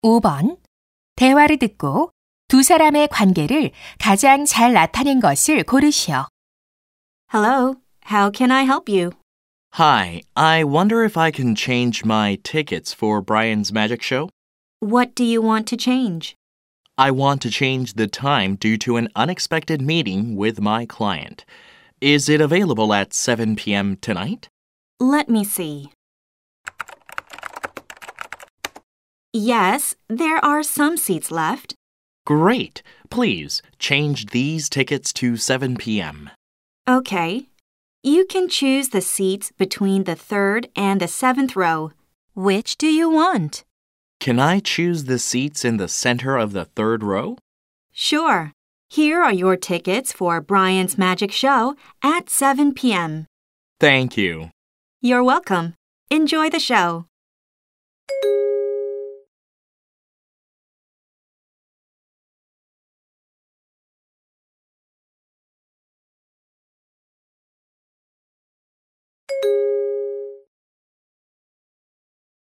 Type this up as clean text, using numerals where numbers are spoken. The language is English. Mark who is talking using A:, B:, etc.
A: 5번. 대화를 듣고 두 사람의 관계를 가장 잘 나타낸 것을 고르시오.
B: Hello, how can I help you?
C: Hi, I wonder if I can change my tickets for Brian's magic show.
B: What do you want to change?
C: I want to change the time due to an unexpected meeting with my client. Is it available at 7 p.m. tonight?
B: Let me see. Yes, there are some seats left.
C: Great. Please change these tickets to 7 p.m.
B: Okay. You can choose the seats between the third and the seventh row. Which do you want?
C: Can I choose the seats in the center of the third row?
B: Sure. Here are your tickets for Brian's magic show at 7 p.m.
C: Thank you.
B: You're welcome. Enjoy the show.